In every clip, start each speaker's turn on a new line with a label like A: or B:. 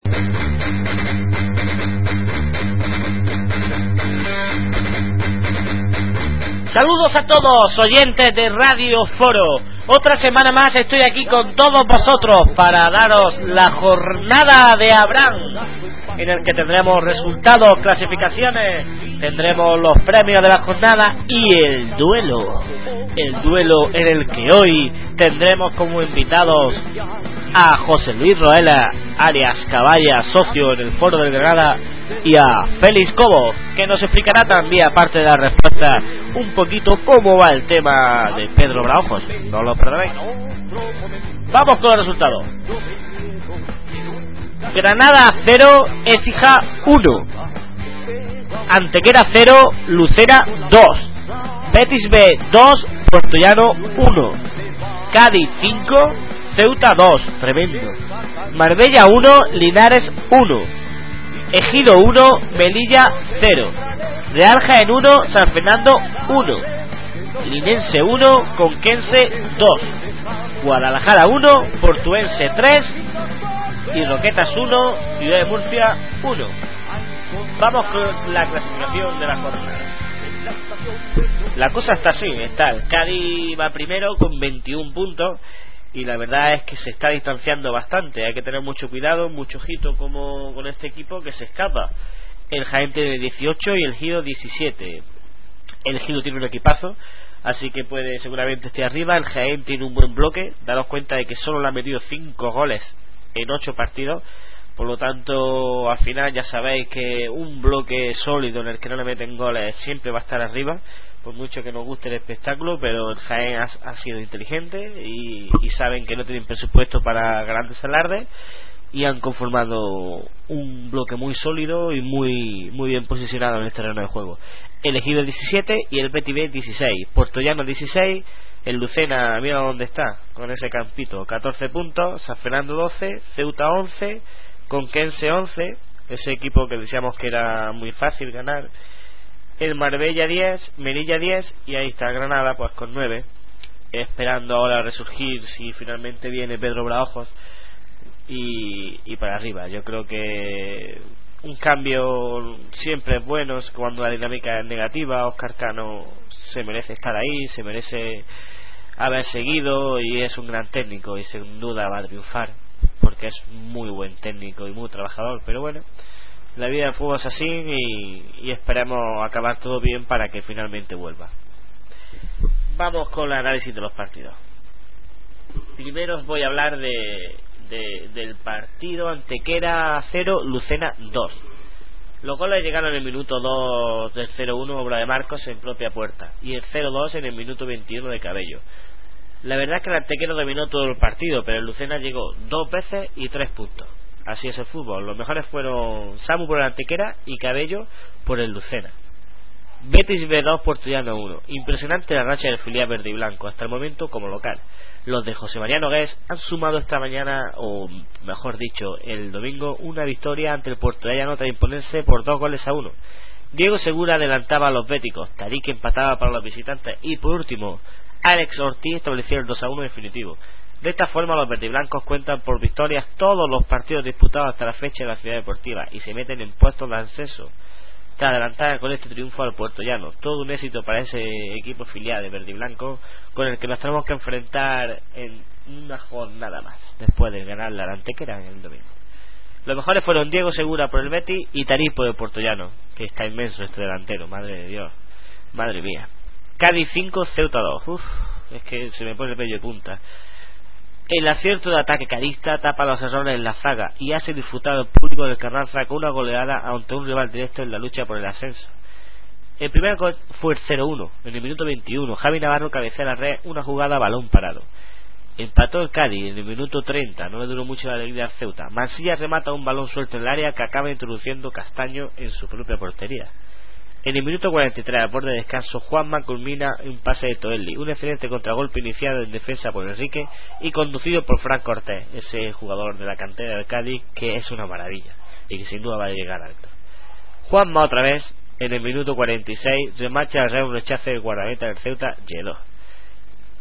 A: Saludos a todos, oyentes de Radio Foro. Otra semana más estoy aquí con todos vosotros para daros la jornada de Abraham, en el que tendremos resultados, clasificaciones, tendremos los premios de la jornada y el duelo en el que hoy tendremos como invitados a José Luis Roela, alias Caballa, socio en el Foro del Granada, y a Félix Cobo, que nos explicará también, aparte de la respuesta, un poquito cómo va el tema de Pedro Braojos. No lo perderéis. Vamos con el resultado. Granada 0, Écija 1, Antequera 0, Lucena 2, Betis B 2, Puertollano 1, Cádiz 5, Ceuta 2, tremendo, Marbella 1, Linares 1, Ejido 1, Melilla 0, Real Jaén 1, San Fernando 1, Linense 1, Conquense 2, Guadalajara 1, Portuense 3 y Roquetas 1, Ciudad de Murcia 1. Vamos con la clasificación de la jornada. La cosa está así, está el Cádiz va primero con 21 puntos y la verdad es que se está distanciando bastante. Hay que tener mucho cuidado, mucho ojito como con este equipo que se escapa. El Jaén tiene 18 y el Ejido 17. El Ejido tiene un equipazo, así que puede seguramente estar arriba. El Jaén tiene un buen bloque. Daros cuenta de que solo le han metido 5 goles en 8 partidos. Por lo tanto, al final ya sabéis que un bloque sólido en el que no le meten goles siempre va a estar arriba, por mucho que nos guste el espectáculo. Pero el Jaén ha sido inteligente y saben que no tienen presupuesto para grandes alardes y han conformado un bloque muy sólido y muy bien posicionado en el terreno de juego. El Ejido 17 y el Betis B 16, Puertollano 16, el Lucena, mira dónde está con ese campito, 14 puntos, San Fernando 12, Ceuta 11, Conquense 11, ese equipo que decíamos que era muy fácil ganar, el Marbella 10, Melilla 10 y ahí está Granada pues con 9, esperando ahora resurgir si finalmente viene Pedro Braojos y para arriba. Yo creo que un cambio siempre es bueno cuando la dinámica es negativa. Óscar Cano se merece estar ahí, se merece haber seguido y es un gran técnico y sin duda va a triunfar porque es muy buen técnico y muy trabajador. Pero bueno, la vida del fútbol es así y esperemos acabar todo bien para que finalmente vuelva. Vamos con el análisis de los partidos. Primero os voy a hablar del partido. Antequera 0, Lucena 2. Los goles llegaron en el minuto 2 del 0-1, obra de Marcos en propia puerta, y el 0-2 en el minuto 21 de Cabello. La verdad es que el Antequera dominó todo el partido, pero el Lucena llegó 2 veces y 3 puntos. Así es el fútbol. Los mejores fueron Samu por el Antequera y Cabello por el Lucena. Betis B2, Puertollano 1. Impresionante la racha del filial verde y blanco hasta el momento como local. Los de José María Nogués han sumado esta mañana, o mejor dicho, el domingo, una victoria ante el Puertollano tras imponerse por 2-1. Diego Segura adelantaba a los béticos, Tarik empataba para los visitantes y por último Alex Ortiz estableció el 2-1 definitivo. De esta forma los verdiblancos cuentan por victorias todos los partidos disputados hasta la fecha de la Ciudad Deportiva y se meten en puestos de ascenso tras adelantar con este triunfo al Puertollano. Todo un éxito para ese equipo filial de verde y blanco con el que nos tenemos que enfrentar en una jornada más después de ganar la Antequera en el domingo. Los mejores fueron Diego Segura por el Betis y Tarik por el Puertollano, que está inmenso este delantero, madre de Dios, madre mía. Cádiz 5, Ceuta 2. Es que se me pone el pello de punta. El acierto de ataque cadista tapa los errores en la zaga y hace disfrutar al público del Carranza con una goleada ante un rival directo en la lucha por el ascenso. El primer gol fue el 0-1 en el minuto 21. Javi Navarro cabecea la red, una jugada a balón parado. Empató el Cádiz en el minuto 30, no le duró mucho la alegría al Ceuta. Mansilla remata un balón suelto en el área que acaba introduciendo Castaño en su propia portería. En el minuto 43, al borde de descanso, Juanma culmina un pase de Toelli, un excelente contragolpe iniciado en defensa por Enrique y conducido por Fran Cortés, ese jugador de la cantera del Cádiz que es una maravilla y que sin duda va a llegar alto. Juanma otra vez, en el minuto 46, remacha al un rechace del guardameta del Ceuta, Lledó.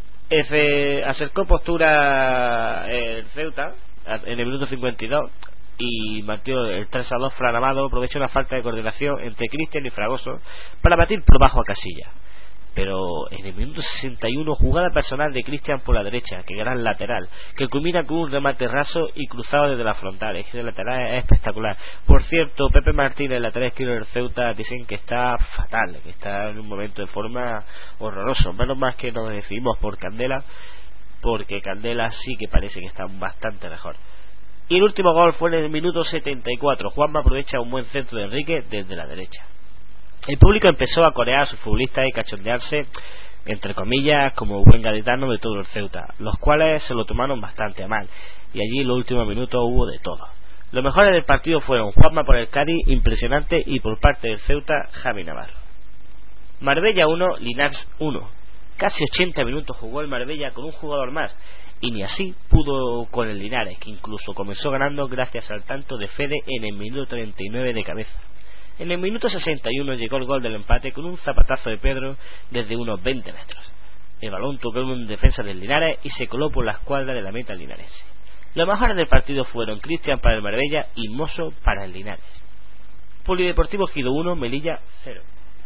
A: Acercó postura el Ceuta en el minuto 52, y mantuvo el 3-2. Fran Amado aprovechó una falta de coordinación entre Cristian y Fragoso para batir por bajo a Casillas, pero en el minuto 61 jugada personal de Cristian por la derecha, que gran lateral, que culmina con un remate raso y cruzado desde la frontal. Ese lateral es espectacular. Por cierto, Pepe Martínez, el lateral izquierdo del Ceuta, dicen que está fatal, que está en un momento de forma horroroso. Menos más que nos decidimos por Candela, porque Candela sí que parece que está bastante mejor. Y el último gol fue en el minuto 74. Juanma aprovecha un buen centro de Enrique desde la derecha. El público empezó a corear a sus futbolistas y cachondearse, entre comillas, como buen gaditano de todo el Ceuta, los cuales se lo tomaron bastante a mal, y allí en los últimos minutos hubo de todo. Los mejores del partido fueron Juanma por el Cádiz, impresionante, y por parte del Ceuta, Javi Navarro. Marbella 1, Linares 1. Casi 80 minutos jugó el Marbella con un jugador más, y ni así pudo con el Linares, que incluso comenzó ganando gracias al tanto de Fede en el minuto 39 de cabeza. En el minuto 61 llegó el gol del empate con un zapatazo de Pedro desde unos 20 metros. El balón tocó en un defensa del Linares y se coló por la escuadra de la meta linarense. Los mejores del partido fueron Cristian para el Marbella y Mosso para el Linares. Polideportivo Gido 1, Melilla 0.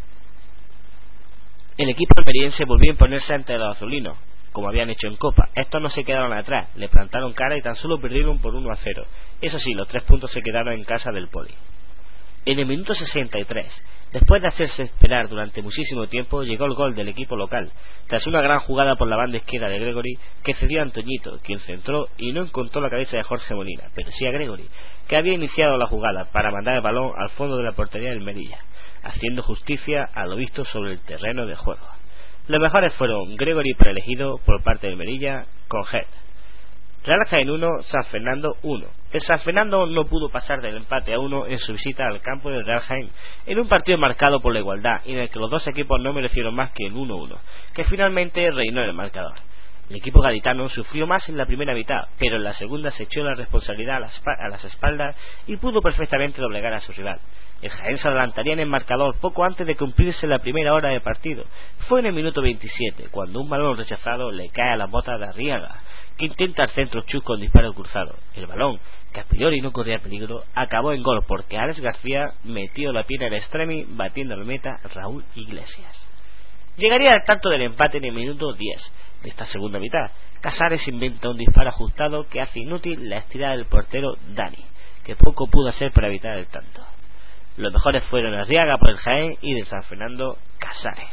A: El equipo almeriense volvió a imponerse ante los azulinos, como habían hecho en Copa. Estos no se quedaron atrás, le plantaron cara y tan solo perdieron por 1-0. Eso sí, los 3 puntos se quedaron en casa del Poli. En el minuto 63, después de hacerse esperar durante muchísimo tiempo, llegó el gol del equipo local, tras una gran jugada por la banda izquierda de Gregory, que cedió a Antoñito, quien centró y no encontró la cabeza de Jorge Molina, pero sí a Gregory, que había iniciado la jugada para mandar el balón al fondo de la portería del Melilla, haciendo justicia a lo visto sobre el terreno de juego. Los mejores fueron Gregory por elegido por parte del Melilla, con Head. Real Jaén 1, San Fernando 1. El San Fernando no pudo pasar del empate a 1 en su visita al campo del Real Jaén, en un partido marcado por la igualdad y en el que los dos equipos no merecieron más que el 1-1, que finalmente reinó en el marcador. El equipo gaditano sufrió más en la primera mitad, pero en la segunda se echó la responsabilidad a las espaldas y pudo perfectamente doblegar a su rival. El Jaén se adelantaría en el marcador poco antes de cumplirse la primera hora de partido. Fue en el minuto 27, cuando un balón rechazado le cae a las botas de Arriaga, que intenta el centro chus con disparo cruzado. El balón, que a priori no corría peligro, acabó en gol porque Alex García metió la pierna en el extremi, batiendo al meta Raúl Iglesias. Llegaría al tanto del empate en el minuto 10 de esta segunda mitad. Casares inventa un disparo ajustado que hace inútil la estirada del portero Dani, que poco pudo hacer para evitar el tanto. Los mejores fueron Arriaga por el Jaén y de San Fernando, Casares.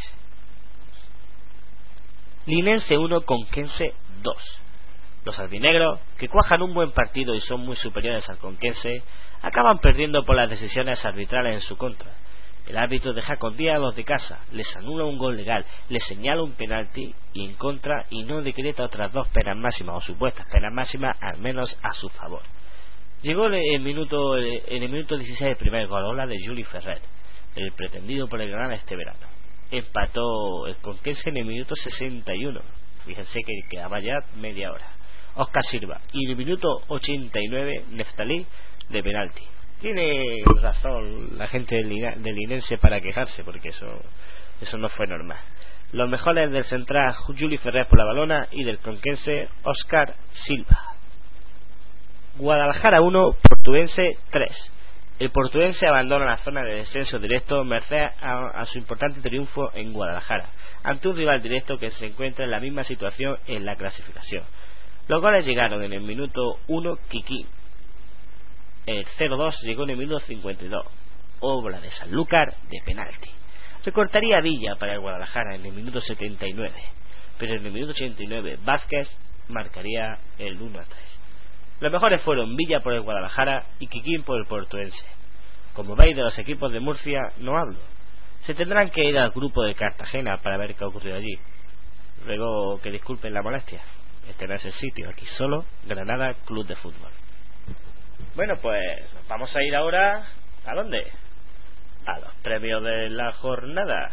A: Linense 1, Conquense 2. Los albinegros, que cuajan un buen partido y son muy superiores al Conquense, acaban perdiendo por las decisiones arbitrales en su contra. El árbitro deja con día a los de casa, les anula un gol legal, les señala un penalti y en contra y no decreta otras 2 penas máximas o supuestas penas máximas, al menos a su favor. Llegó en el minuto 16 el primer gol, de Juli Ferrer, el pretendido por el Granada este verano. Empató el Conquense en el minuto 61, fíjense que quedaba ya media hora. Oscar Silva, y en el minuto 89 Neftalí de penalti. Tiene razón la gente del Linense para quejarse, porque eso no fue normal. Los mejores del central Juli Ferrer por la balona y del Conquense Oscar Silva. Guadalajara 1, Portuense 3. El Portuense abandona la zona de descenso directo merced a su importante triunfo en Guadalajara, ante un rival directo que se encuentra en la misma situación en la clasificación. Los goles llegaron en el minuto 1, Kiki. El 0-2 llegó en el minuto 52, obra de Sanlúcar de penalti. Recortaría Villa para el Guadalajara en el minuto 79, pero en el minuto 89 Vázquez marcaría el 1-3. Los mejores fueron Villa por el Guadalajara y Kikín por el Portuense. Como veis, de los equipos de Murcia no hablo. Se tendrán que ir al grupo de Cartagena para ver qué ha ocurrido allí. Luego que disculpen la molestia. Este no es el sitio, aquí solo Granada Club de Fútbol. Bueno, pues vamos a ir ahora ¿a dónde? A los premios de la jornada.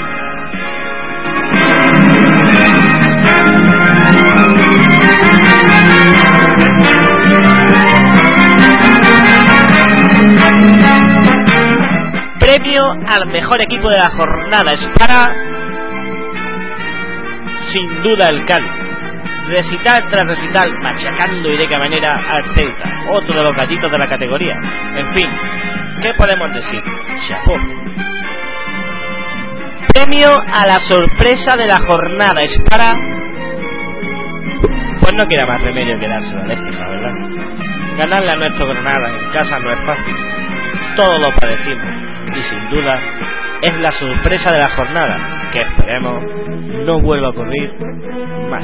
A: Premio al mejor equipo de la jornada es para, sin duda, el Cádiz. recital tras recital, machacando y de qué manera al Ceuta, otro de los gallitos de la categoría. En fin, ¿qué podemos decir? Chapó. Premio a la sorpresa de la jornada es para... Pues no queda más remedio que dárselo al Écija, ¿verdad? Ganarle a nuestro Granada en casa no es fácil, todos lo padecimos, y sin duda es la sorpresa de la jornada, que esperemos no vuelva a ocurrir más.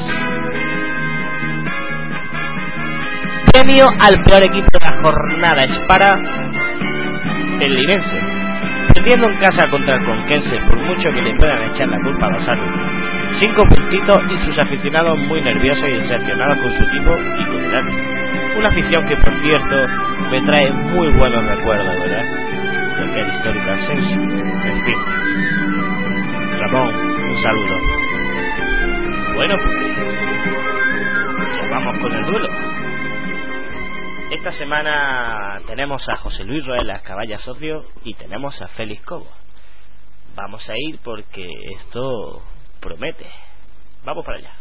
A: Premio al peor equipo de la jornada es para el Linense, perdiendo en casa contra el Conquense, por mucho que le puedan echar la culpa a los árbitros. 5 puntitos y sus aficionados muy nerviosos y decepcionados con su equipo y con el árbitro. Una afición que, por cierto, me trae muy buenos recuerdos, ¿verdad? De aquel histórico ascenso. En fin, Ramón, un saludo. Bueno, pues ya vamos con el duelo. Esta semana tenemos a José Luis Roelas, Caballa Socio, y tenemos a Félix Cobo. Vamos a ir porque esto promete. Vamos para allá.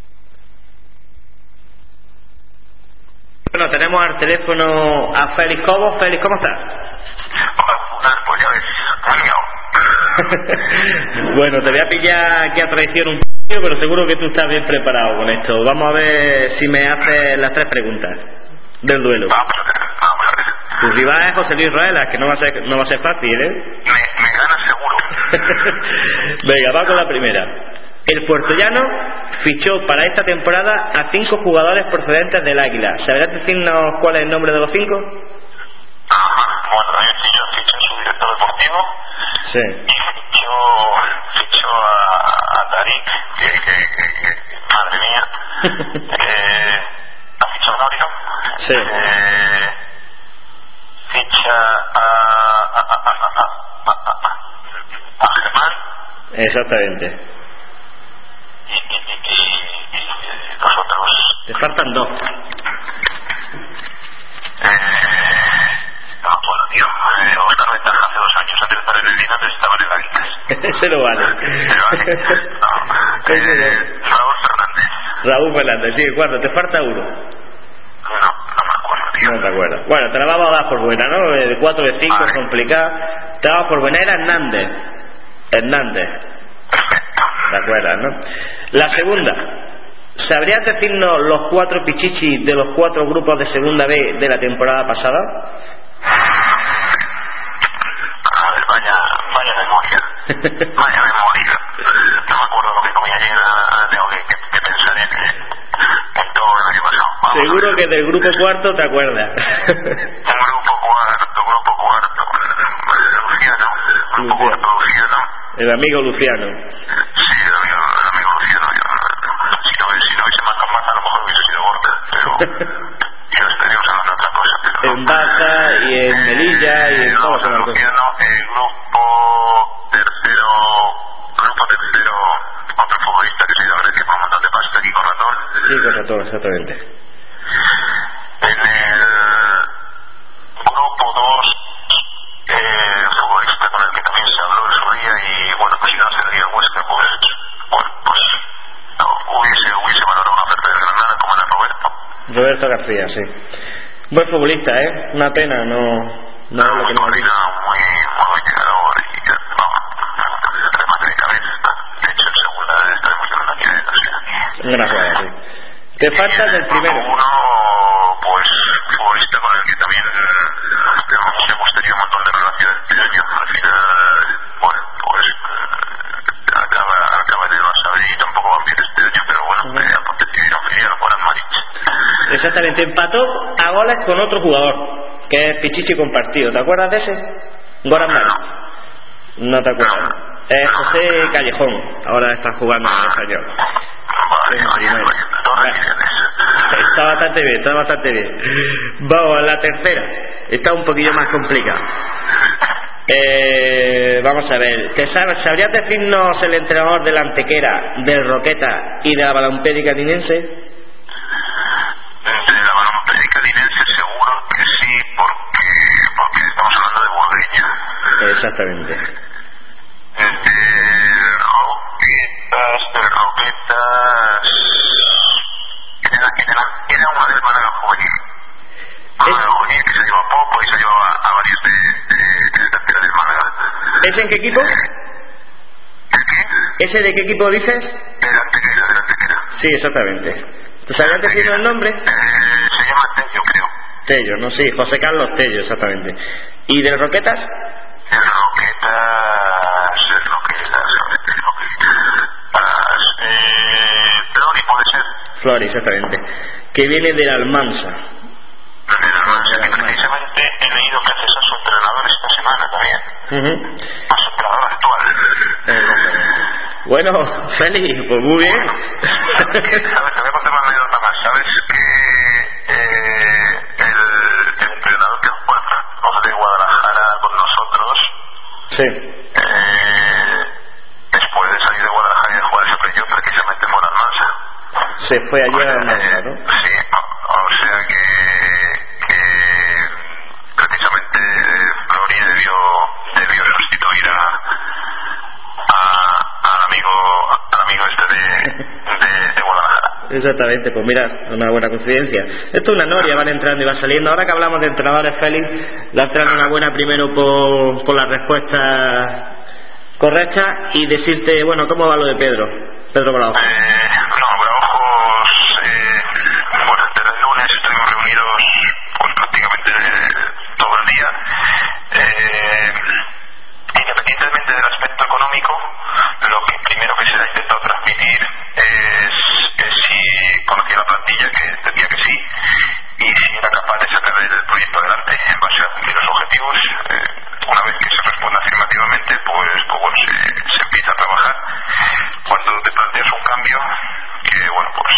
A: Bueno, tenemos al teléfono a Félix Cobo. Félix, ¿cómo estás?
B: Pues ya ves,
A: Bueno, te voy a pillar aquí a traición un poquito, pero seguro que tú estás bien preparado con esto. Vamos a ver si me haces las 3 preguntas del duelo.
B: Vamos a ver.
A: Tu rival es José Luis Roelas, que no va a ser fácil, ¿eh?
B: Me gana seguro.
A: Venga, va con la primera. El puertollano fichó para esta temporada a 5 jugadores procedentes del Águila. ¿Sabrías decirnos cuál es el nombre de los 5?
B: Bueno, David Fillo fichó a su director deportivo.
A: Sí.
B: Y fichó a Tarik, que madre mía. Ha fichado a Gabriel.
A: Sí.
B: Ficha a Germán.
A: Exactamente.
B: Y los otros.
A: Te faltan 2.
B: No, bueno, tío. Oscar Ventaja hace 2 años antes de estar en el Lina estaba en el Águilas.
A: Ese no vale.
B: Raúl Fernández.
A: Raúl Fernández, sí, cuarto. Te falta 1.
B: No me acuerdo, tío.
A: No te acuerdas. Bueno, te la vamos a dar por buena, ¿no? El 4 de 5 es complicado. Te la vamos por buena. Era Hernández. ¿Te acuerdas, no? La segunda. ¿Sabrías decirnos los 4 pichichis de los 4 grupos de segunda B de la temporada pasada?
B: A ver, vaya memoria. Vaya memoria. No me acuerdo lo que comí ayer. Tengo que pensar en todo el año pasado.
A: Seguro que del grupo cuarto te acuerdas.
B: Grupo cuarto. Luciano.
A: El amigo Luciano.
B: Sí, el amigo Luciano. Si no hubiese marcado más, a lo mejor hubiese sido Borja, pero yo estaríamos hablando de otra cosa. Pero
A: en Baza y en Melilla y en todo eso.
B: Luciano, el grupo tercero, otro futbolista que se ha ido a Grecia por un montón de pasta aquí con Ratón.
A: Sí, con Ratón, exactamente.
B: En el grupo 2, futbolista con el que también se habló en su día y bueno, pues si no se dio Huesca, pues no, hubiese valorado una oferta de Granada como era
A: Roberto García, sí. Buen futbolista, ¿eh? Una pena, no es lo que nos
B: muy llegador y vamos, remate de cabeza. De hecho, en segunda está demostrando que
A: es una jugada, sí. Te falta del primero.
B: Uno, pues futbolista con el que también hemos tenido un montón de relaciones este año. Al final, bueno, pues acaba de pasar y tampoco va bien este año, pero bueno, decidieron filiar por Maric.
A: Exactamente, empató a goles con otro jugador, que es Pichichi compartido. ¿Te acuerdas de ese? Goran Maric. No te acuerdas. Es José Callejón, ahora está jugando en el Español. Está bastante bien. Vamos a la tercera. Está un poquillo más complicada. Vamos a ver. ¿Sabrías decirnos el entrenador del Antequera, del Roqueta y de la Balompédica Linense?
B: De la Balompédica Linense seguro que sí, porque estamos hablando de Burgueña.
A: Exactamente.
B: Roquetas era una del Málaga juvenil. Juvenil que se llevó a Popo y se llevó a varios de tercera del Málaga.
A: ¿Ese en qué equipo? ¿Ese de qué equipo dices?
B: De la Antequera.
A: Sí, exactamente. ¿Te sabías decir el nombre?
B: Se llama Tello, creo.
A: Tello, no, sí, José Carlos Tello, exactamente. ¿Y del Roquetas?
B: Flori, puede ser.
A: Flori, exactamente. Que viene de la Almansa.
B: Precisamente he leído que César es su entrenador esta semana también. A su entrenador actual.
A: Bueno, Félix, pues muy bien.
B: Te voy a contar una anécdota más. ¿Sabes que el entrenador que juega de Guadalajara con nosotros?
A: Sí.
B: Después de salir de Guadalajara y de jugar ese playoff, precisamente fue a la Almansa.
A: Se fue allí a la Almansa, ¿no?
B: Sí, o sea que precisamente Flori debió sustituir al amigo este de Guadalajara.
A: Exactamente, pues mira, una buena coincidencia. Esto es una noria, van entrando y van saliendo. Ahora que hablamos de entrenadores, Félix, le han traído una buena primero por las respuestas correctas y decirte, bueno, ¿cómo va lo de Pedro Bravo?
B: Braujos, bueno, desde el lunes estuvimos reunidos pues prácticamente todo el día. Independientemente del aspecto económico, lo que primero que se le ha intentado transmitir es si conocía la plantilla, que entendía que sí, y si era capaz de sacar el proyecto adelante en base a cumplir los objetivos. Una vez que se responde afirmativamente, pues bueno, se empieza a trabajar. Cuando te planteas un cambio, que bueno, pues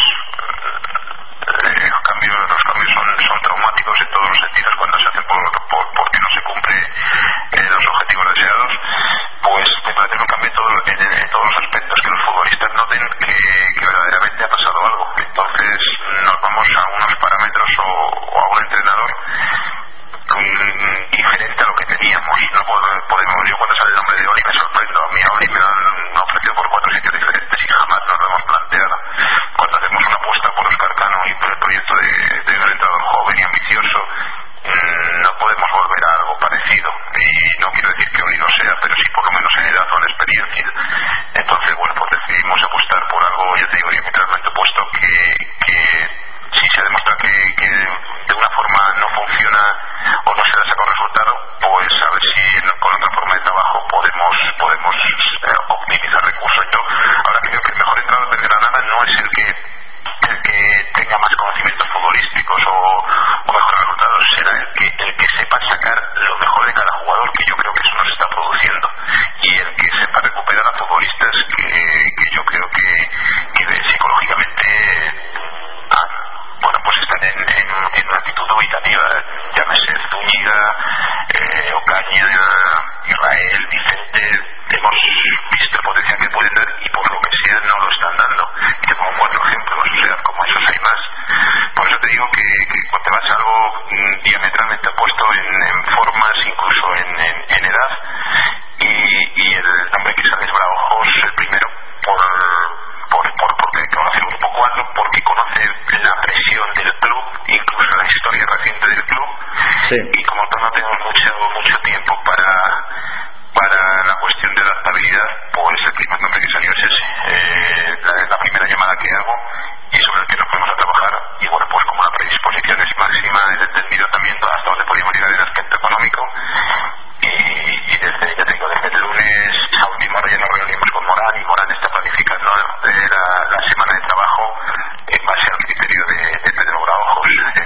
B: los cambios son traumáticos en todos los sentidos cuando se hacen porque no se cumplen los objetivos deseados, pues te planteas un cambio en todos los aspectos, que los futbolistas noten que verdaderamente ha pasado algo. Entonces nos vamos a unos parámetros o a un entrenador diferente a lo que teníamos. No podemos, yo cuando sale el nombre de Oli me sorprendo. A mí a Oli me lo han ofrecido por 4 sitios diferentes y jamás nos lo hemos planteado. Cuando hacemos una apuesta por Oscar Cano y por el proyecto de un entrenador joven y ambicioso, no podemos volver a algo parecido. Y no quiero decir que Oli no sea, pero sí por lo menos en edad o en experiencia. Entonces, bueno, pues decidimos apostar por algo, yo te digo, diametralmente opuesto, que si se demuestra que de una forma no funciona o no se le saca un resultado, pues a ver si con otra forma de trabajo podemos optimizar recursos. Yo ahora creo que el mejor entrenador del Granada no es el que tenga más conocimientos futbolísticos o mejores resultados, será el que sepa sacar lo mejor de cada jugador, que yo creo que eso nos está produciendo, y el que sepa recuperar a futbolistas que yo creo que psicológicamente bueno, pues están en una actitud dubitativa. Llámese Zúñiga, Ocaña, Israel, Vicente. Hemos visto el potencial que pueden dar y por lo que sea no lo están dando. Y te pongo 4 ejemplos, o sea, como esos hay más. Por eso te digo que cuando te vas a algo diametralmente opuesto en formas, incluso en edad, y el nombre que sale es Braujos, el primero, porque conoce el grupo 4, porque conoce la presión del club, incluso la historia reciente del club, sí. Y como no tenemos mucho tiempo para la cuestión de adaptabilidad, pues el primer nombre que salió es ese, la primera llamada que hago y sobre el que nos ponemos a trabajar. Y bueno, pues como la predisposición es máxima, el entendimiento hasta donde podíamos llegar en el aspecto económico, y desde el lunes a última hora ya nos reunimos con Morán, y Morán está planificando la semana de trabajo en base al criterio de Pedro Bravo.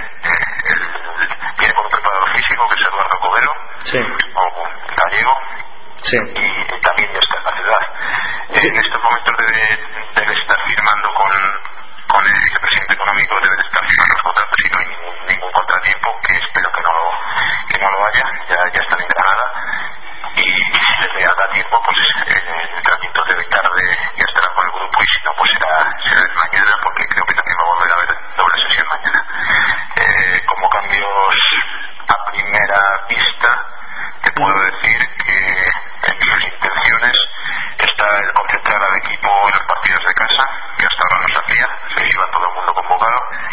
B: Tiene como preparador físico, que es Eduardo Covero, sí, o gallego, sí, y también ya está en la ciudad. En estos momentos debe estar firmando con el vicepresidente económico, debe estar firmando los contratos y no hay ningún contratiempo, que espero que no lo haya, ya están en Granada, y si les da tiempo, pues el tratamiento debe tarde ya estará con el grupo, y si no, pues será mañana, porque creo que también va a volver a haber doble sesión mañana. Como cambios a primera vista, te puedo decir que en sus intenciones está el concentrar al equipo en los partidos de casa, que hasta ahora no se hacía, se iba todo el mundo convocado,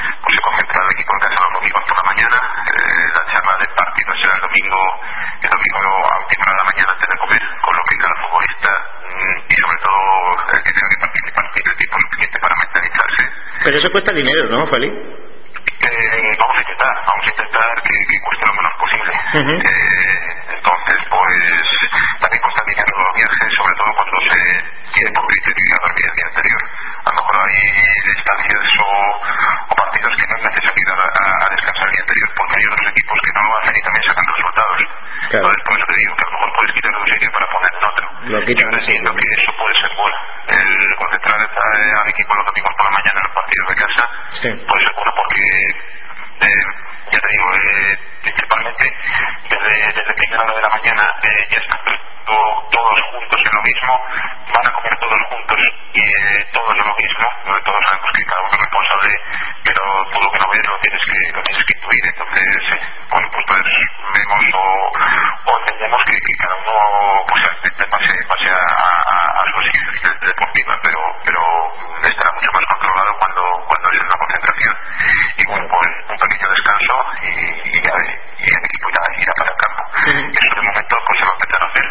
C: Pero eso cuesta dinero, ¿no, Félix?
B: Vamos a intentar que cueste lo menos posible. Entonces, pues también cuesta dinero los viajes, sobre todo cuando se quiere por criterio ir a dormir el día anterior. A lo mejor hay distancias o partidos que no es necesario ir a descansar el día anterior, porque hay otros equipos que no lo hacen y también sacan resultados.
C: Claro.
B: Entonces, por eso te digo que a lo mejor puedes quitar de un sitio para poner en otro. Yo entiendo que eso puede ser bueno. El concentrar al equipo los domingos por la mañana en los partidos de casa puede ser bueno porque ya te digo, principalmente desde primera hora de la mañana ya están todos juntos en lo mismo, van a comer todos juntos y todos en lo mismo, todos sabemos que cada uno es responsable, pero todo lo que no ves lo tienes que incluir. Entonces bueno, pues vemos o entendemos que cada uno pues pase a sus exigencias deportivas, pero estará mucho más controlado cuando es una concentración y con un pequeño descanso y el equipo irá para el campo. Eso de momento pues se va a empezar a hacer.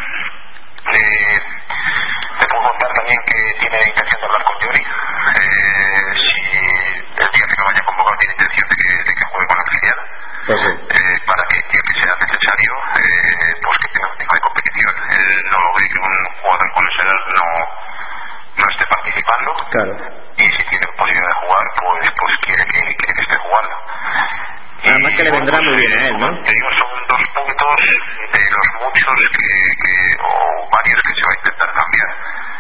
B: Te puedo contar también que tiene intención de hablar con Yori, si el día que no vaya convocado tiene intención de que juegue con la filial, para que sea necesario pues que tenga un tipo de competición. Él no lo ve que un jugador con esa edad no esté participando, y si tiene posibilidad de jugar pues quiere que esté jugando.
C: Además que le vendrá muy bien a él, ¿no?
B: Te digo, son 2 puntos de los muchos o varios que se va a intentar cambiar,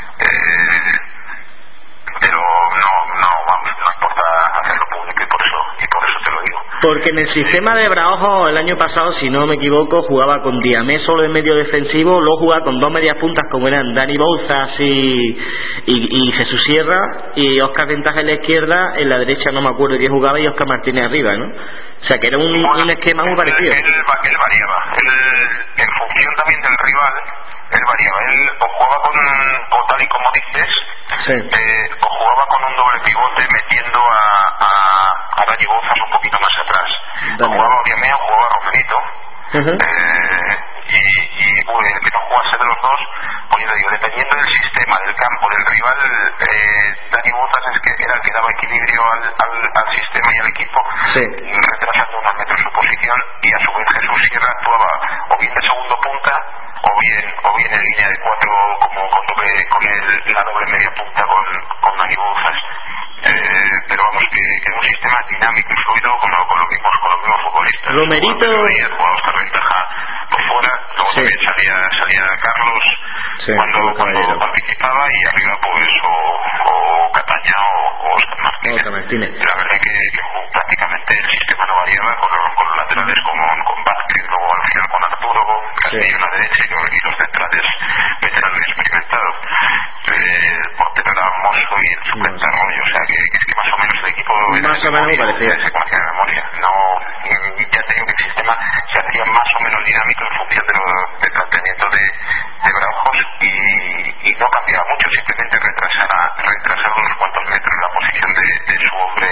B: pero no importa hacerlo público y por eso te lo digo.
C: Porque en el sistema de Braojo el año pasado, si no me equivoco, jugaba con Diamé solo en medio defensivo, luego jugaba con 2 medias puntas como eran Dani Bouzas y Jesús Sierra, y Óscar Ventaja en la izquierda, en la derecha no me acuerdo quién jugaba, y Óscar Martínez arriba, ¿no? O sea que era un esquema muy parecido.
B: Él variaba, en función también del rival, él variaba, él o jugaba con tal y como dices, o jugaba con un doble pivote metiendo a Dani Bouzas un poquito más atrás, o jugaba Diamé o jugaba Romerito, y el que no jugase de los dos, pues yo digo, dependiendo del sistema, del campo, del rival, Dani Bouzas era el que daba equilibrio al sistema y al equipo, retrasando unos metros su posición, y a su vez Jesús Sierra actuaba o bien de segundo punta o bien en línea de 4 como con la doble media punta con Dani Bouzas. Pero vamos, que es un sistema dinámico y fluido con los mismos futbolistas.
C: Romerito
B: jugaba Óscar Ventaja por fuera, luego también salía Carlos cuando participaba, y arriba pues o Cataña o Óscar Martínez. La verdad que prácticamente el sistema no variaba, con los laterales con Vázquez, luego al final con Arturo, Castillo en la derecha y los centrales veteranos y experimentados. Portero era Mosso y el suplente Arroyo, o sea que es que más o menos el equipo
C: más o menos parecía
B: se conocía de memoria. Ya te digo que el sistema se hacía más o menos dinámico en función del planteamiento de Braujos, y no cambiaba mucho, simplemente retrasar unos cuantos metros la posición de su hombre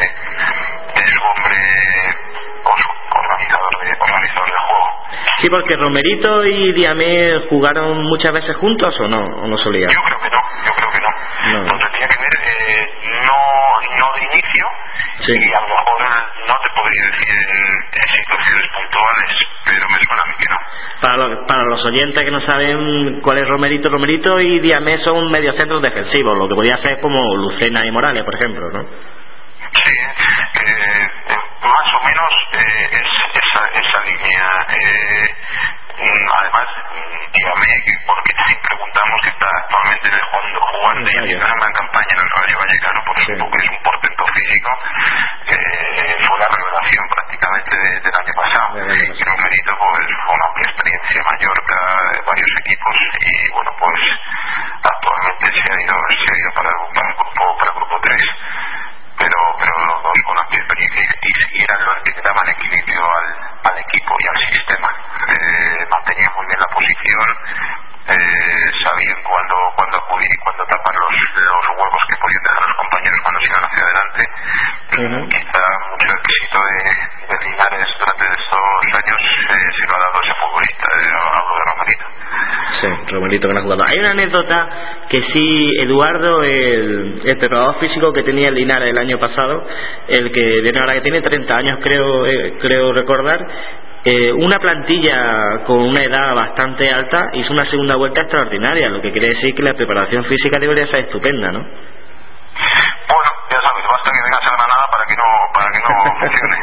B: organizador de juego.
C: Sí, porque Romerito y Diamé jugaron muchas veces juntos, ¿o no solían?
B: Yo creo que no. Entonces tenía que ver, no de inicio, y a lo mejor no te podría decir en situaciones puntuales, pero me suena a mí que no.
C: Para los oyentes que no saben cuál es Romerito y Diamé son mediocentros defensivos, lo que podía ser como Lucena y Morales, por ejemplo, ¿no?
B: Sí, más o menos esa línea. Además, dígame, porque si preguntamos que está actualmente jugando y haciendo una gran campaña en el Rayo Vallecano, porque es un portento físico, fue la revelación prácticamente del año pasado. Y Romerito pues fue una amplia experiencia en Mallorca, varios equipos, y bueno, pues actualmente se ha ido para el grupo 3. Pero los dos con amplia experiencia y eran los que daban equilibrio al equipo y al sistema. Mantenían muy bien la posición, sabían cuándo acudir y cuándo tapar los huevos que podían dejar los compañeros cuando se iban hacia adelante. Quizá mucho éxito de Linares durante estos años se lo ha dado ese futbolista, hablo de Romerito.
C: Sí, Romelito que no ha jugado. Hay una anécdota que sí, Eduardo, el preparador físico que tenía el Linares el año pasado, el que viene ahora, que tiene 30 años, creo recordar, una plantilla con una edad bastante alta hizo una segunda vuelta extraordinaria, lo que quiere decir que la preparación física debería ser estupenda, ¿no?
B: Bueno, ya sabes, basta que vengas a Granada para que no funcione.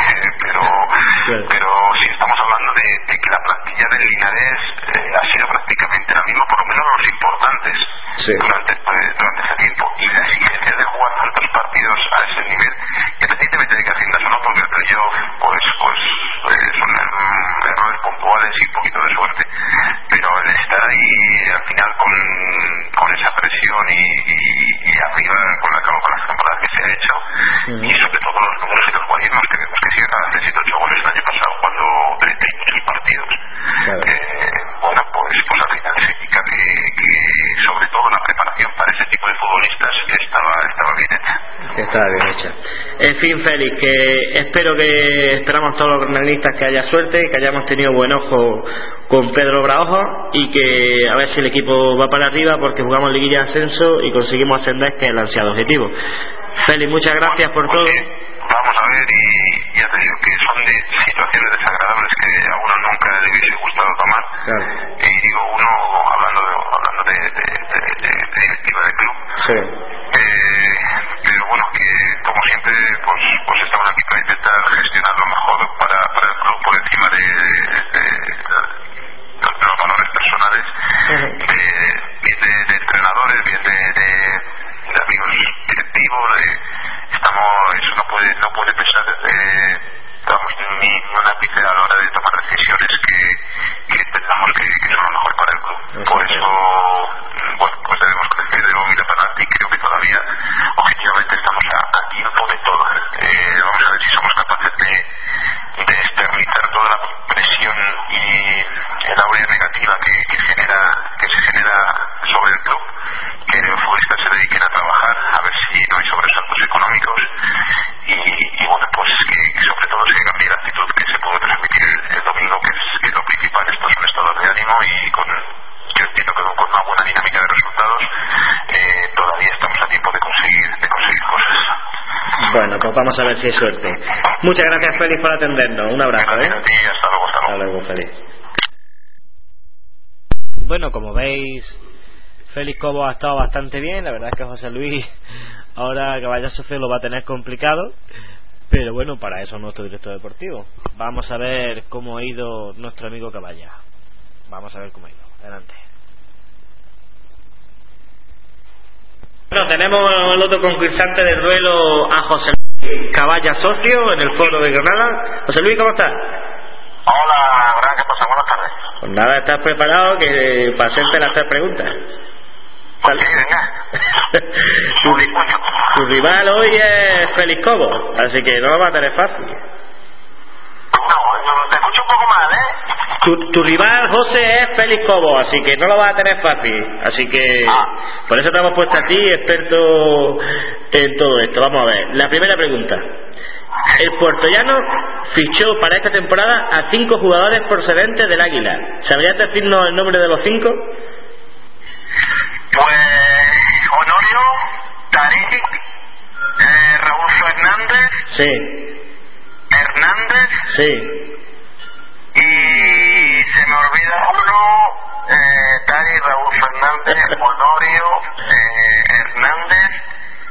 B: Pero sí estamos hablando de que la plantilla del Linares ha sido prácticamente la misma, por lo menos los importantes, durante ese tiempo. Y la exigencia de jugar tantos partidos a ese nivel, independientemente de que asciendas o no, porque el playoff pues son errores puntuales y un poquito de suerte, pero el estar ahí al final con esa presión y arriba con las temporadas que se ha hecho, y sobre todo los números y los guardianos que vemos que siguen a 108 goles el año pasado cuando 36 partidos, bueno, pues al final significa que sobre todo la preparación para ese tipo de futbolistas estaba bien hecha.
C: Estaba bien hecha. En fin, Félix, esperamos todos los granadinistas que haya suerte, que hayamos tenido buen ojo con Pedro Braojo y que a ver si el equipo va para arriba, porque jugamos liguilla de ascenso y conseguimos ascender, que es el ansiado objetivo. Félix, muchas gracias por todo.
B: Vamos a ver, y ya te digo que son de situaciones desagradables que a uno nunca le hubiese gustado tomar.
C: Claro.
B: Y digo uno hablando de directiva de club.
C: Sí.
B: Pero bueno, que como siempre pues estamos aquí para intentar gestionar lo mejor para el club por encima de los valores personales, bien de entrenadores, bien de amigos directivos. Eso no puede pesar ni un ápice a la hora de tomar decisiones que pensamos que son lo mejor para el club. Por eso, bueno, pues debemos crecer de humildad para adelante, y creo que todavía objetivamente estamos a tiempo de todo. Vamos a ver si somos capaces de externalizar toda la presión y el áurea negativa que se genera sobre el club, que los futbolistas se dediquen a trabajar, a ver si no hay sobresaltos económicos, y bueno, pues que sobre todo se cambie la actitud que se puede transmitir el domingo, que es lo principal. Esto es un estado de ánimo, y yo entiendo que con una buena dinámica de resultados todavía estamos a tiempo de conseguir cosas.
C: Bueno, pues vamos a ver si hay suerte. Muchas gracias, Félix, por atendernos. Un abrazo.
B: Gracias a ti, hasta luego.
C: Hasta luego, Félix.
A: Bueno, como veis, Félix Cobo ha estado bastante bien. La verdad es que José Luis, ahora que vaya Socio, lo va a tener complicado, pero bueno, para eso es nuestro director deportivo. Vamos a ver cómo ha ido nuestro amigo Caballa. Vamos a ver cómo ha ido. Adelante.
C: Bueno, tenemos el otro concursante del duelo, a José Luis Caballa, socio en el foro de Granada. José Luis, ¿cómo estás?
B: Hola, ¿qué pasa? Buenas tardes.
C: Pues nada, ¿estás preparado para hacerte las 3 preguntas?
B: Pues sí, venga.
C: Tu rival hoy es Félix Cobo, así que no lo va a tener fácil.
B: No, te escucho un poco mal, ¿eh?
C: Tu rival, José, es Félix Cobo, así que no lo vas a tener fácil. Así que por eso te hemos puesto a ti, experto en todo esto. Vamos a ver, la primera pregunta. El puertollano fichó para esta temporada a 5 jugadores procedentes del Águila. ¿Sabrías decirnos el nombre de los 5?
B: Pues Honorio, Tarik, Raúl Fernández.
C: Sí.
B: Hernández.
C: Sí.
B: Y se me olvida uno, Tarik, Raúl Fernández, Honorio, Hernández.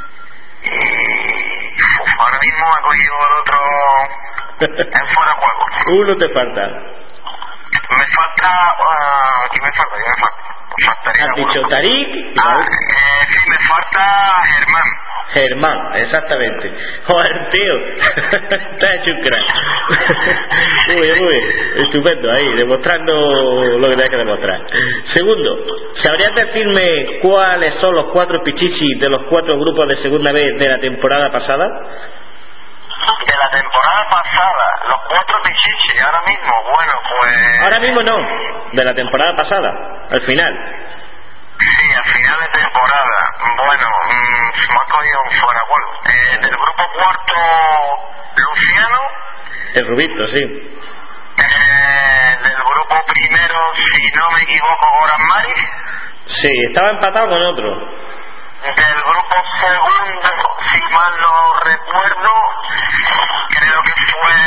B: Y ahora mismo ha cogido el otro en fuera de juego.
C: Uno te falta.
B: Me falta. ¿Quién me falta?
C: Has dicho Tarik.
B: Sí, me falta
C: Germán, exactamente. Joder, tío. Estás hecho un crack. Muy bien. Estupendo ahí, demostrando lo que tienes que demostrar. Segundo, ¿sabrías decirme cuáles son los 4 pichichis de los 4 grupos de segunda vez de la temporada pasada?
B: De la temporada pasada, los 4 pichichis, ahora mismo, bueno, pues...
C: Ahora mismo no, de la temporada pasada, al final.
B: Sí, al final de temporada. Bueno, me ha cogido un fuera bueno. Del grupo cuarto, Luciano.
C: El Rubito, sí.
B: Del grupo primero, si no me equivoco, Goran Maric.
C: Sí, estaba empatado con otro.
B: Del grupo segundo, si mal no recuerdo, creo que fue...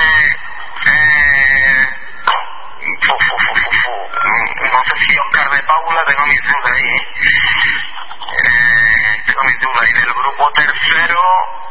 B: no sé si Oscar de Paula, tengo mis dudas ahí. Tengo mis dudas. Y del grupo tercero,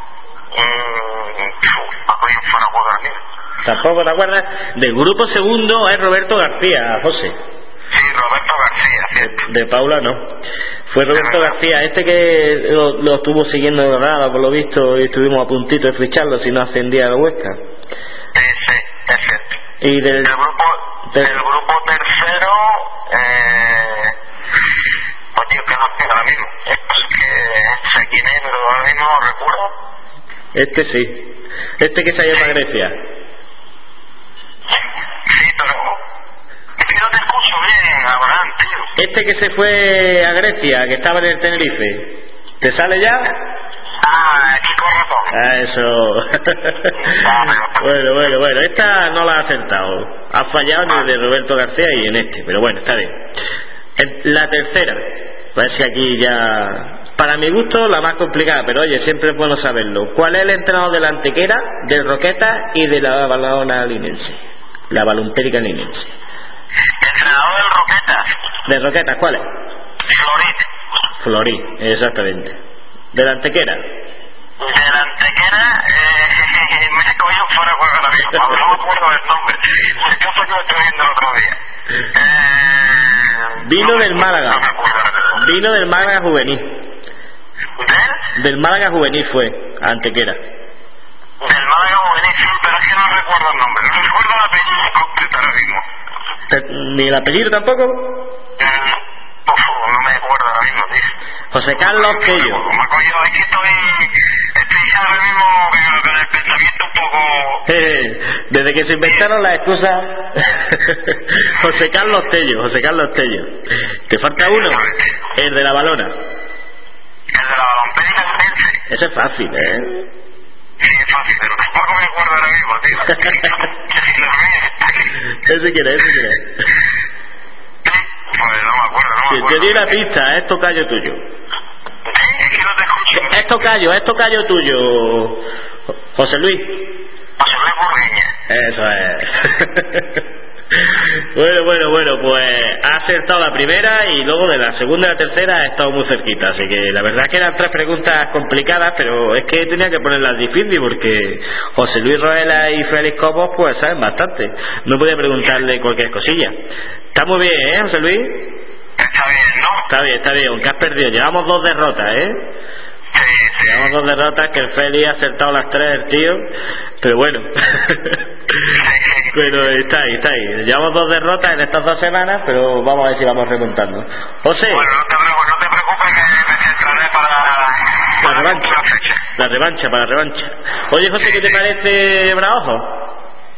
B: estoy en fuera de juego ahora mismo.
C: ¿Tampoco te acuerdas? Del grupo segundo es Roberto García, José.
B: Sí, Roberto García, ¿cierto?
C: De Paula no. Fue Roberto García, este que lo estuvo siguiendo de nada, por lo visto, y estuvimos a puntito de ficharlo si no ascendía a la Huesca.
B: Sí, es cierto.
C: Y del
B: grupo tercero, pues tío, que no sé ahora mismo. Es que sé quién es, pero ahora mismo no recuerdo.
C: Este sí. Este que se ha ido a Grecia.
B: Sí, pero es que no te escucho bien, Abraham, tío.
C: Este que se fue a Grecia, que estaba en el Tenerife. ¿Te sale ya?
B: Kiko Ratón.
C: Eso. Bueno. Esta no la ha acertado. Ha fallado en el de Roberto García y en este. Pero bueno, está bien. La tercera. Parece que aquí ya... Para mi gusto, la más complicada, pero oye, siempre es bueno saberlo. ¿Cuál es el entrenador de la Antequera, del Roquetas y de la Balona Linense? La Voluntérica Linense.
B: Entrenador del Roquetas.
C: ¿De Roquetas cuál es?
B: Florit,
C: exactamente. ¿De la Antequera?
B: De la Antequera, me he cogido fuera de juego ahora mismo. No me acuerdo del nombre. Es que eso que lo estoy viendo el otro día.
C: Vino del Málaga.
B: No me acuerdo.
C: Vino del Málaga juvenil. Del Málaga juvenil fue, a Antequera.
B: Del Málaga juvenil, sí, pero es que no recuerdo el nombre. No recuerdo el apellido completo ahora mismo.
C: ¿Ni el apellido tampoco?
B: No me acuerdo ahora mismo, tío.
C: José Carlos Tello.
B: Me ha cogido, es que estoy ahora mismo con el pensamiento un poco...
C: Desde que se inventaron las excusas. José Carlos Tello. ¿Te falta uno? El de la Balona.
B: El de la Balontérica Linense.
C: Ese es fácil, ¿eh?
B: Sí, es fácil, pero tampoco me acuerdo ahora mismo, tío.
C: Ese quiere.
B: Pues no me acuerdo.
C: Te di una pista, es tocayo tuyo.
B: Es que no te escucho.
C: Es tocayo tuyo. José Luis
B: Burgueña.
C: Eso es. Bueno, pues ha acertado la primera y luego de la segunda y la tercera ha estado muy cerquita, así que la verdad es que eran tres preguntas complicadas, pero es que tenía que ponerlas difíciles porque José Luis Roela y Félix Cobos pues saben bastante, no podía preguntarle cualquier cosilla. Está muy bien, ¿eh, José Luis?
B: Está bien, ¿no?
C: Está bien, aunque has perdido, llevamos 2 derrotas, ¿eh?
B: Sí.
C: Llevamos 2 derrotas, que el Félix ha acertado las 3, el tío, pero bueno. Bueno, está ahí. Llevamos 2 derrotas en estas 2 semanas, pero vamos a ver si vamos remontando. José.
B: Bueno, no te preocupes que me centraré
C: para la revancha. Oye, José, ¿qué te parece Braojo?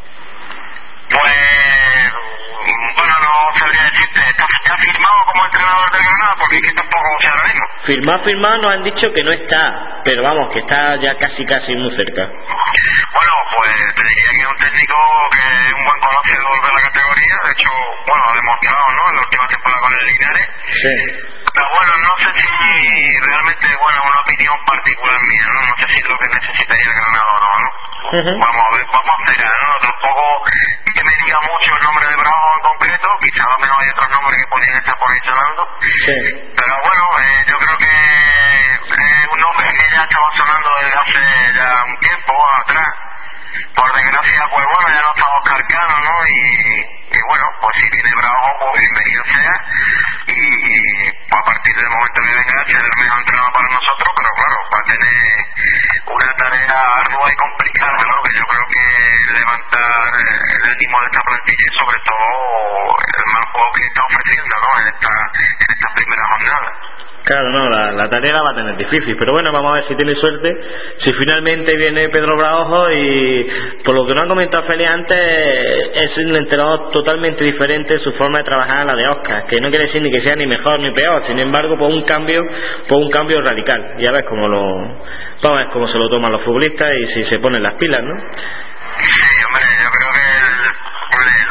B: Pues, bueno, no sabría decirte. ¿Está firmado como entrenador del Granada? Porque es que tampoco sé ahora mismo.
C: Firmado, nos han dicho que no está, pero vamos, que está ya casi muy cerca.
B: Bueno, pues te diría que es un técnico que es un buen conocedor de la categoría. De hecho, bueno, ha demostrado, ¿no?, en la última temporada con el Linares.
C: Sí.
B: Pero bueno, no sé si realmente, bueno, una opinión particular mía, ¿no? No sé si lo que necesitaría el Granada o no, ¿no? Vamos a ver, vamos a esperar, ¿no? Tampoco que me diga mucho el nombre de Bravo en concreto, quizás a lo mejor hay otros nombres que podrían estar por ahí sonando.
C: Sí.
B: Pero bueno, yo creo que es un nombre que ya estaba sonando desde hace ya un tiempo atrás. Por desgracia, pues bueno, ya no está Oscar Cano, ¿no? Y bueno, pues si viene Bravo, pues bienvenido sea. Y a partir del momento que venga, será el mejor entrenador para nosotros, pero claro, va a tener una tarea ardua y complicada, ¿no? Que yo creo que levantar el ritmo de esta plantilla y sobre todo el mal juego que está ofreciendo, ¿no? En esta primera jornada.
C: Claro, no, la tarea la va a tener difícil, pero bueno, vamos a ver si tiene suerte, si finalmente viene Pedro Braojo. Y por lo que nos ha comentado Félix antes, es un entrenador totalmente diferente en su forma de trabajar a la de Oscar, que no quiere decir ni que sea ni mejor ni peor, sin embargo, pues un cambio radical. Ya ves vamos a ver cómo se lo toman los futbolistas y si se ponen las pilas, ¿no?
B: Sí, hombre, yo creo que los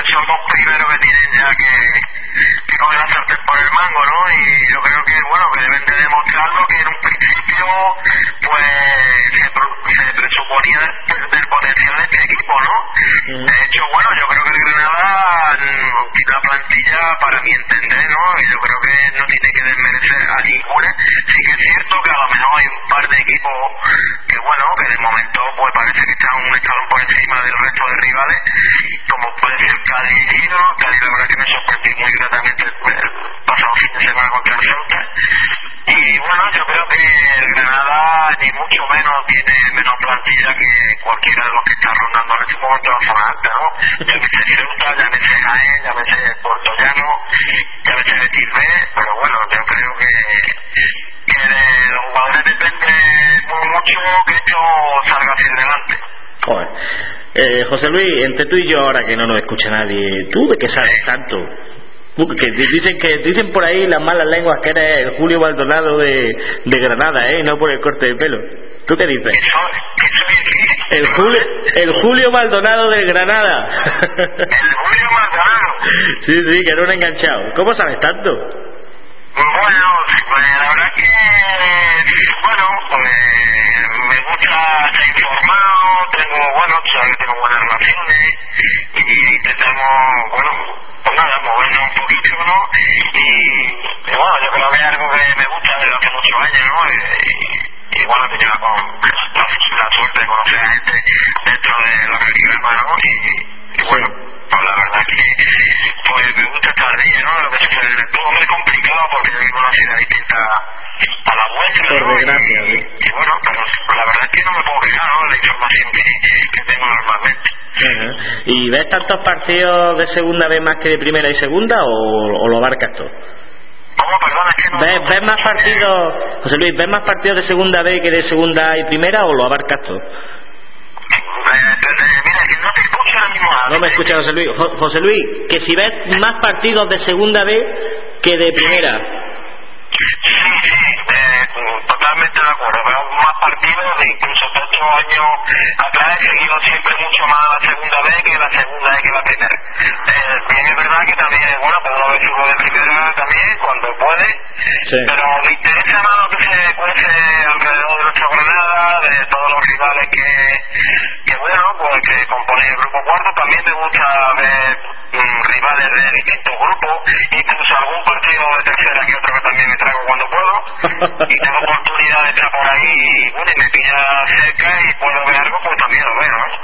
B: son los primeros que tienen ya que cogen la sartén por el mango, ¿no? Y yo creo que, bueno, que deben de demostrarlo, que en un principio, pues, se presuponía del potencial de este equipo, ¿no? De hecho, bueno, yo creo que el Granada, la plantilla, para mi entender, ¿no? Yo creo que no tiene que desmerecer a ninguna. Sí que es cierto que a lo mejor hay un par de equipos que, bueno, que de momento, pues parece que están un escalón por encima del resto de rivales, como puede ser Cádiz y Giro. Cádiz, la verdad que me sorprendió muy gratamente el pasado fin de semana contra el Ceuta. Y bueno, yo creo que el Granada ni mucho menos tiene menos plantilla que cualquiera de los que está rondando en este momento la zona alta, ¿no? Llámese Ceuta, llámese Jaén, llámese Puerto Llano, llámese Betis B, pero bueno, yo creo que de los jugadores depende muy mucho que esto salga hacia adelante.
C: Joder. José Luis, entre tú y yo, ahora que no nos escucha nadie, ¿tú de qué sabes tanto? Dicen por ahí las malas lenguas que eres el Julio Maldonado de Granada, y no por el corte de pelo. ¿Tú qué dices? El Julio Maldonado del Granada.
B: El Julio Maldonado.
C: Sí, que era un enganchado. ¿Cómo sabes tanto?
B: Bueno, pues la verdad que, bueno, pues me gusta estar informado, tengo buenas relaciones y intentamos, bueno, pues nada, movernos un poquito, ¿no? Y bueno, yo creo que es algo que me gusta desde hace muchos años, ¿no? Y bueno, he tenido la suerte de conocer a gente dentro de la caligrama, ¿no? Y bueno, pues la verdad que pues me gusta estar ahí, ¿no? Lo que se estuvo muy complicado porque yo vivo una ciudad distinta a la vuestra, ¿no? Y bueno, pero la verdad es que no me puedo quejar, ¿no? La información que tengo normalmente.
C: ¿Y ves tantos partidos de segunda B más que de primera y segunda o lo abarcas todo?
B: ¿Cómo? Perdona, es que no...
C: ¿Ves más partidos, José Luis, ves más partidos de segunda B que de segunda y primera o lo abarcas todo?
B: Mira, que no te escucho ahora mismo.
C: No me escucha José Luis. José Luis, que si ves más partidos de segunda B que de primera.
B: Sí, totalmente de acuerdo. Veo más partidos, incluso todos estos años atrás he seguido siempre mucho más la segunda B que la segunda E que la primera. Bien, es verdad que también, bueno, puedo ver fútbol de primera también cuando puede, sí. Pero me interesa más lo que se cuece alrededor de nuestra Granada, de todos los rivales que bueno, pues que componen el grupo cuarto. También me gusta ver rivales de distintos grupos, incluso algún partido de tercera que otro que también me traigo cuando puedo, y tengo oportunidad de estar por ahí y bueno, y me pilla cerca y puedo ver algo, pues también lo veo, ¿no?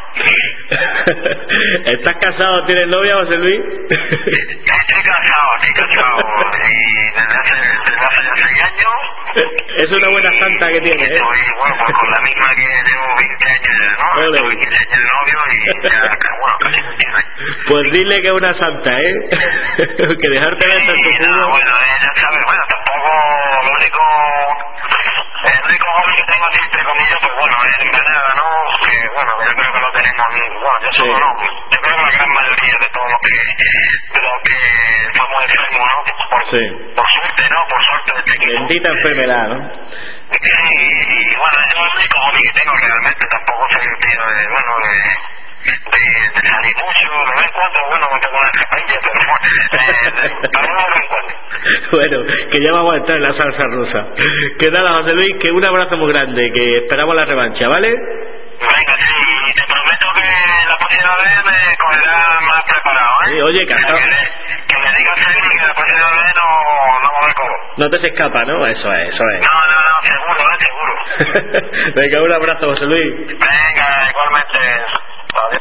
C: ¿Estás casado? ¿Tienes novia, José Luis?
B: Estoy casado y desde hace ya 6 años.
C: Es una buena santa que tienes, ¿eh?
B: Estoy, bueno, pues con la misma que llevo 20 años, ¿no? Estoy 15 años de novio y ya, bueno, casi 20 años.
C: Pues dile que es una santa, ¿eh? Que dejarte ver tanto fútbol.
B: Bueno, ya sabes, bueno, tampoco lo único... El único hobby que tengo así, entre comillas, pues bueno, es en Granada, ¿no? Que bueno, yo creo que lo tenemos, bueno, yo solo no, yo creo que la gran mayoría de todos los que estamos enfermos, ¿no? Por suerte, ¿no? Por suerte de este equipo.
C: Bendita enfermedad, ¿no?
B: Sí, y bueno, es el único hobby que tengo realmente, tampoco soy un tío de, bueno, de salir mucho, de vez en cuando, bueno, me tengo una escapadilla, pero para no de vez en cuando.
C: Bueno, que ya vamos a entrar en la salsa rusa. Que nada, José Luis, que un abrazo muy grande, que esperamos la revancha, ¿vale?
B: Venga, sí, te prometo que la próxima vez me cogerá más preparado, ¿eh?
C: Sí, oye, cantado.
B: Que me digas que la próxima vez no me cobro.
C: No te se escapa, ¿no? Eso es.
B: No, seguro.
C: Venga, un abrazo, José Luis.
B: Venga, igualmente. Vale.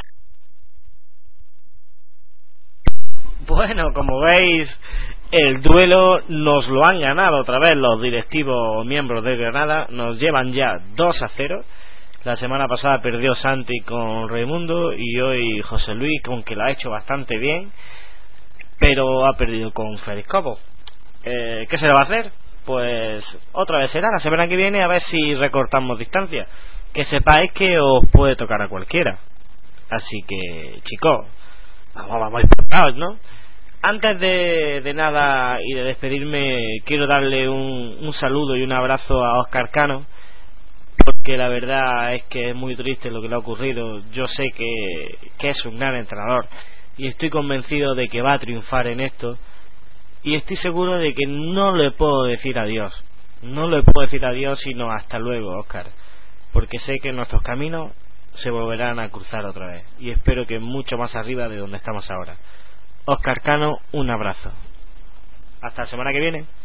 A: Bueno, como veis, el duelo nos lo han ganado otra vez los directivos miembros de Granada. Nos llevan ya 2-0. La semana pasada perdió Santi con Raimundo y hoy José Luis, aunque lo ha hecho bastante bien, pero ha perdido con Félix Cobo. ¿Qué se le va a hacer? Pues otra vez será la semana que viene, a ver si recortamos distancia. Que sepáis que os puede tocar a cualquiera. Así que, chicos, vamos importados, ¿no? Antes de nada y de despedirme, quiero darle un saludo y un abrazo a Óscar Cano, porque la verdad es que es muy triste lo que le ha ocurrido. Yo sé que es un gran entrenador, y estoy convencido de que va a triunfar en esto, y estoy seguro de que no le puedo decir adiós. No le puedo decir adiós sino hasta luego, Óscar, porque sé que nuestros caminos se volverán a cruzar otra vez, y espero que mucho más arriba de donde estamos ahora. Óscar Cano, un abrazo. Hasta la semana que viene.